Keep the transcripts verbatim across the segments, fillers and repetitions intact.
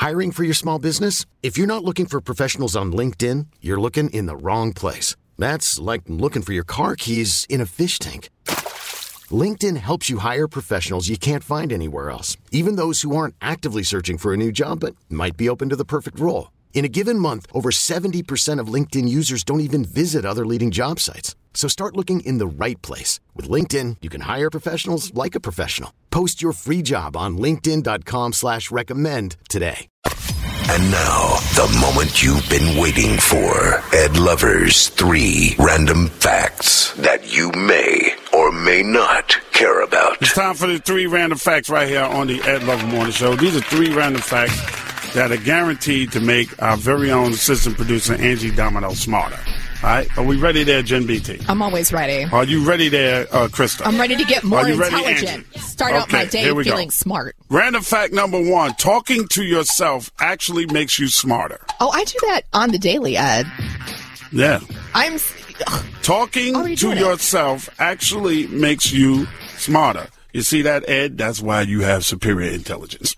Hiring for your small business? If you're not looking for professionals on LinkedIn, you're looking in the wrong place. That's like looking for your car keys in a fish tank. LinkedIn helps you hire professionals you can't find anywhere else, even those who aren't actively searching for a new job but might be open to the perfect role. In a given month, over seventy percent of LinkedIn users don't even visit other leading job sites. So start looking in the right place. With LinkedIn, you can hire professionals like a professional. Post your free job on linkedin.com slash recommend today. And now, the moment you've been waiting for. Ed Lover's three random facts that you may or may not care about. It's time for the three random facts right here on the Ed Lover Morning Show. These are three random facts that are guaranteed to make our very own assistant producer, Angie Domino, smarter. All right, are we ready there, Jen B T? I'm always ready. Are you ready there, uh, Krista? I'm ready to get more Are you ready, intelligent. Angie? Start out Okay, my day here we feeling go. smart. Random fact number one, talking to yourself actually makes you smarter. Oh, I do that on the daily, Ed. Yeah. I'm Talking How are you to doing it? yourself actually makes you smarter. You see that, Ed? That's why you have superior intelligence.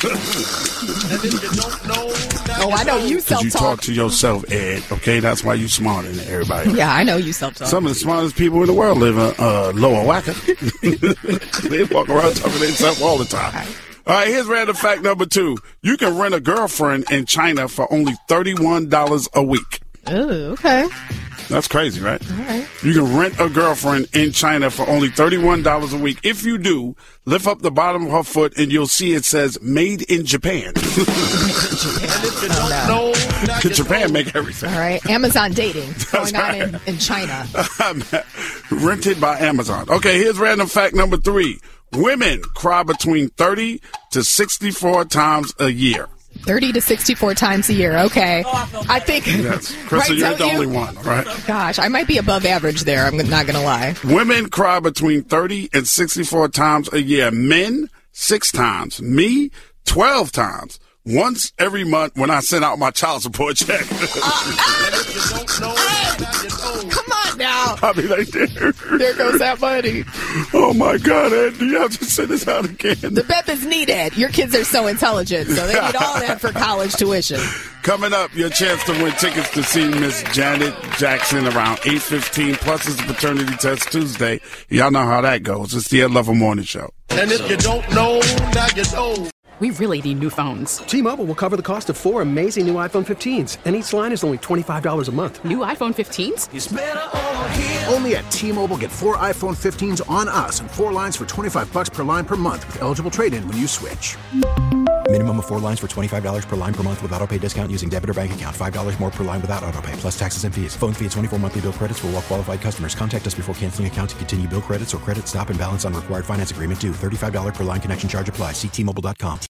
Oh, I know you Because you talk self-talk. to yourself, Ed. Okay, that's why you smarter than everybody. Yeah, I know you self-talk. Some of the smartest people in the world live in uh, Lower Wacker. They walk around talking to themselves all the time. All right, here's random fact number two. You can rent a girlfriend in China for only thirty-one dollars a week. Ooh, okay. That's crazy, right? All right. You can rent a girlfriend in China for only thirty-one dollars a week. If you do, lift up the bottom of her foot and you'll see it says made in Japan. Oh, no. Japan make everything. All right. Amazon dating That's going right. on in, in China. Rented by Amazon. Okay, here's random fact number three. Women cry between thirty to sixty-four times a year. thirty to sixty-four times a year. Okay. I think. Yes. Krista, right, you're don't the you? only one, right? Gosh, I might be above average there. I'm not going to lie. Women cry between thirty and sixty-four times a year. Men, six times. Me, twelve times. Once every month when I send out my child support check. Come on now. I'll be like, there. There goes that money. Oh, my God, Ed, do you have to send this out again? The B E P is needed. Your kids are so intelligent, so they need all that for college tuition. Coming up, your chance to win tickets to see Miss Janet Jackson around eight fifteen, plus it's the paternity test Tuesday. Y'all know how that goes. It's the Ed Lover Morning Show. And if you don't know, now you know. We really need new phones. T-Mobile will cover the cost of four amazing new iPhone fifteens, and each line is only twenty-five dollars a month. New iPhone fifteens? It's better over here. Only at T-Mobile, get four iPhone fifteens on us and four lines for twenty-five bucks per line per month with eligible trade-in when you switch. Minimum of four lines for twenty-five dollars per line per month with autopay discount using debit or bank account. five dollars more per line without autopay, plus taxes and fees. Phone fee at twenty-four monthly bill credits for well-qualified customers. Contact us before canceling account to continue bill credits or credit stop and balance on required finance agreement due. thirty-five dollars per line connection charge applies. See T Mobile dot com.